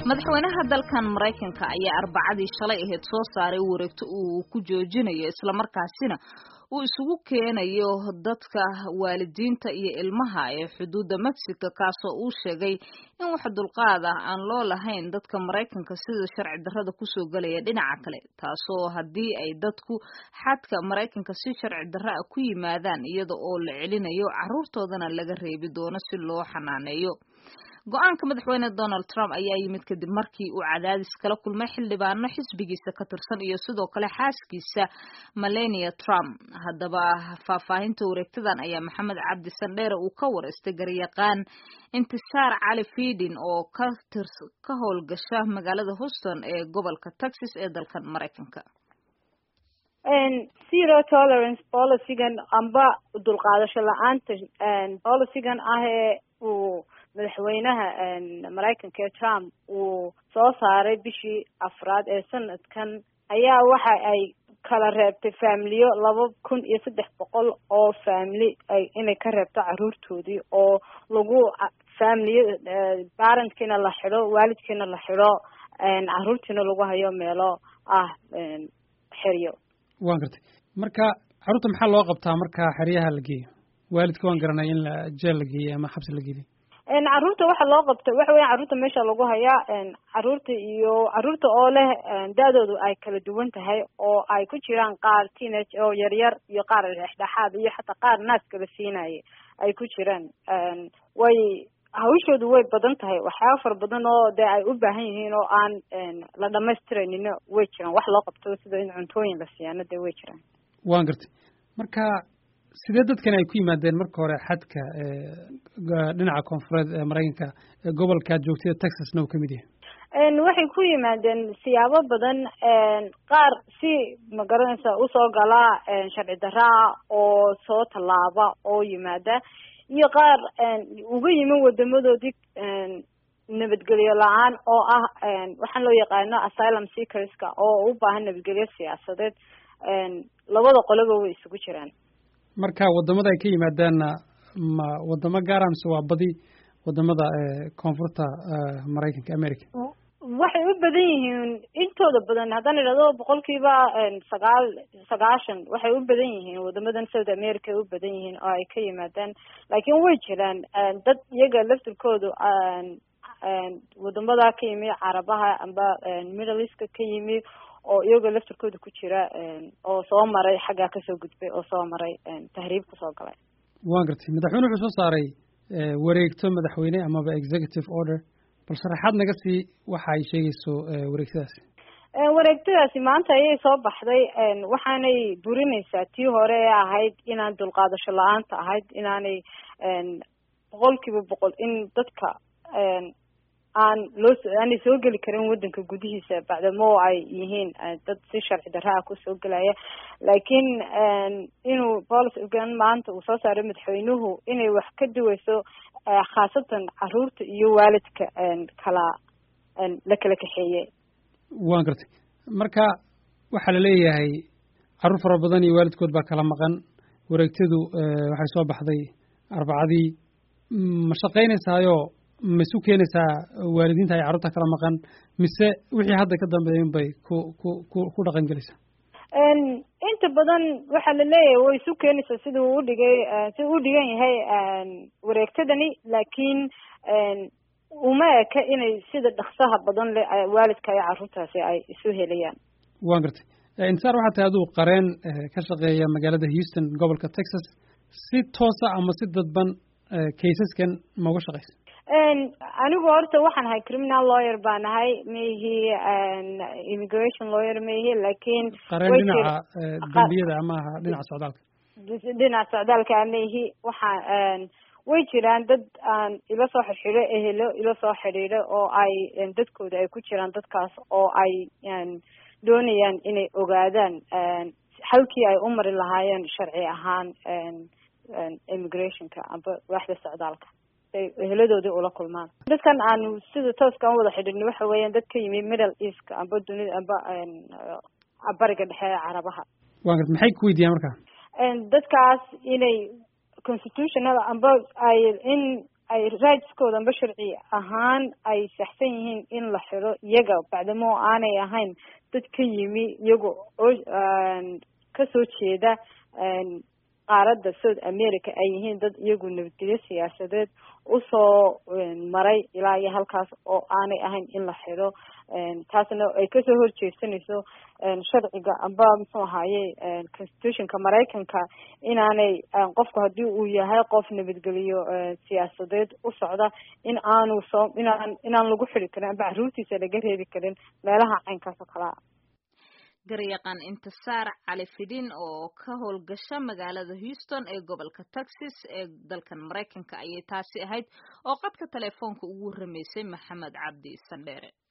madaxweynaha dalkan Mareykanka ayaa arbacadii shalay ahayd soo saaray wareegto uu ku joojinayo isla markaasina uu isugu keenayo dadka waalidiinta iyo ilmaha ee xuduudda Mexico kaasoo uu sheegay in wax dulqaad ah aan loo lahayn dadka Mareykanka sida sharci darrada ku soo galaya dhinaca kale taasoo haddii ay dadku xadka Mareykanka si sharci darro ah ku yimaadaan iyada oo la celinayo carruurtoodana laga reebi doono si loo xanaaneeyo go'aanka madaxweyne Donald Trump ayaa yimid kadib markii uu cadaadis kala kulmay xildhibaano xisbigiisa ka tirsan iyo sidoo kale xaaskiisa Melania Trump haddaba faahfaahinta wareegtadan ayaa Maxamed Cabdi Sandheere uu ka wareystay garyaqaan Intisaar Cali Fiidin oo ka howlgasha magaalada Houston ee gobolka Texas ee dalkan Mareykanka zero tolerance policy-gan amba dulqaadasho la'aanta policy-gan uu madaxweynaha Mareykanka ee Trump uu soo saaray bishii afraad ee sanadkan ayaa waxa ay kala reebtay familiyo 2,300 oo family ay inay ka reebto carruurtoodii oo lagu familiyo parentkiina la xidho waalidkiina la xidho carruurtiina lagu hayo meelo xeryo waan gartay marka carruurta maxaa loo qabtaa marka xeryaha la geeyo waalidka waan garanay in la jeel la geeyo ama xabsi la geeyo carruurta waxa loo qabtay waxa weeyaan carruurta meesha lagu hayaa carruurta oo leh daadoodu ay kala duwan tahay oo ay ku jiraan qaar teenage oo yaryar iyo qaar dhexdhexaad iyo xataa qaar naaska la siinayay ay ku jiraan hawshoodu way badan tahay waxyaabo fara badan oo dee ay u baahan yihiin oo aan la dhamaystiraynin way jiraan wax loo qabto sida in cuntooyin la siiyana dee way jiraan waan gartay marka sidee dadkan ay ku yimaadeen marka hore xadka dhinaca koonfureed ee Mareykanka ee gobolka joogtida Texasna uu ka mid yahay waxay ku yimaadeen siyaabo badan qaar si magaranaysa u soo gala sharci darro oo soo tallaaba oo yimaada iyo qaar uga yimi wadamadoodii nabadgelyo la-aan oo waxaan loo yaqaano asylum seekerska oo u baahan nabadgelyo siyaasadeed labada qoloba way isugu jiraan marka wadamada ay ka yimaadaanna ma wadamo gaar ah mise waa badi wadamada koonfurta Mareykanka America waxay u badan yihiin intooda badan haddaan idhahdo 90% waxay u badan yihiin wadamadan South America ay u badan yihiin oo ay ka yimaadaan laakiin way jiraan dad iyaga laftirkoodu wadamada ka yimi Carabaha amba Middle East ka yimi oo iyaga laftirkooda ku jira oo soo maray xagga ka soo gudbay oo soo maray tahriib ku soo galay waan gartay madaxweynuhu wuxuu soo saaray wareegto madaxweyne amaba executive order bal sharaxaad naga sii waxa ay sheegayso wareegtadaasi maanta ayay soo baxday waxaanay burinaysaa tii hore ee ahayd inaan dulqaadasho la-aanta ahayd inaanay 100% in dadka aanay soo geli karin wadanka gudihiisa bacdamo ay yihiin dad si sharci darro ah ku soo gelaya laakiin inuu policy-gan maanta uu soo saaray madaxweynuhu inay wax ka duwayso khaasatan carruurta iyo waalidka la kala kaxeeyey waan gartay marka waxaa la leeyahay carruur fara badan iyo waalidkood baa kala maqan wareegtadu waxay soo baxday arbacadii ma shaqaynaysaayo ma isu keenaysaa waalidiinta ay carruurta kala maqan mise wixii hadda ka dambeeya bay ku dhaqan gelaysaa inta badan waxaa la leeyahay way isu keenaysaa sida uu u dhigan yahay wareegtadani laakiin uma eka inay sida dhaqsaha badan leh waalidka iyo carruurtaasi ay isu helayaan waan gartay intisaar waxaa tahay aduu qareen ka shaqeeya magaalada Houston gobolka Texas si toosa ama si dadban cases-kan ma uga shaqeysa anigu horta waxaan ahay criminal lawyer baan ahay mayhi immigration lawyer mayhi laakiin qareen dhinaca dambiyada ama dhinaca socdaalka mayhi waxaan way jiraan dad aan ila soo xiriiro ehelo ila soo xiriiro oo ay dadkooda ay ku jiraan dadkaas oo ay doonayaan inay ogaadaan halkii ay u mari lahaayeen sharci ahaan immigrationka amba waaxda socdaalka ay eheladoodii ula kulmaan dadkan aanu sida tooska aan wada xidhiidhnay waxa weeyaan dad ka yimi Middle East amba dunida amba bariga dhexe ee Carabaha waan gartay maxay ku weydiiyaan marka dadkaas inay constitutional amba ay in ay rightskooda amba sharci ahaan ay saxsan yihiin in la xiro iyaga bacdamo aanay ahayn dad ka yimi iyaga oo kasoo jeeda qaaradda South America ay yihiin dad iyagu nabadgelyo siyaasadeed usoo maray ilaa iyo halkaas oo aanay ahayn in la xiro taasna ay kasoo horjeesanayso sharciga amba muxuu ahaaye constitutionka Mareykanka inaanay qofku haddii uu yahay qof nabadgelyo siyaasadeed u socda inaan lagu xiri karin amba caruurtiisa laga reebi karin meelaha caynkaas oo kale ah. garyaqaan Intisaar Cali Fidin oo ka howlgasha magaalada Houston ee gobolka Texas ee dalkan Mareykanka ayay taasi ahayd oo qadka telefoonka ugu waramaysay Maxamed Cabdi Sandheere.